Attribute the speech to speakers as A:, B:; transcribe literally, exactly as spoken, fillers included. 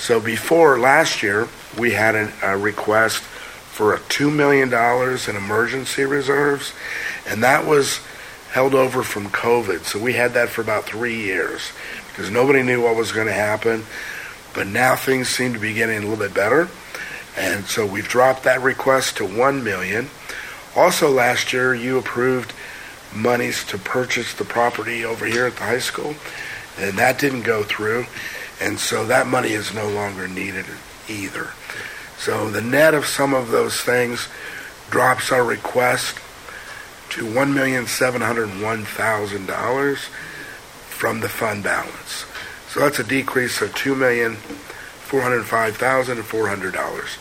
A: So before last year, we had an, a request for a two million dollars in emergency reserves, and that was held over from COVID. So we had that for about three years because nobody knew what was going to happen. But now things seem to be getting a little bit better, and so we've dropped that request to one million dollars. Also last year, you approved monies to purchase the property over here at the high school, and that didn't go through, and so that money is no longer needed either. So the net of some of those things drops our request to one million seven hundred one thousand dollars from the fund balance. So that's a decrease of two million four hundred five thousand four hundred dollars.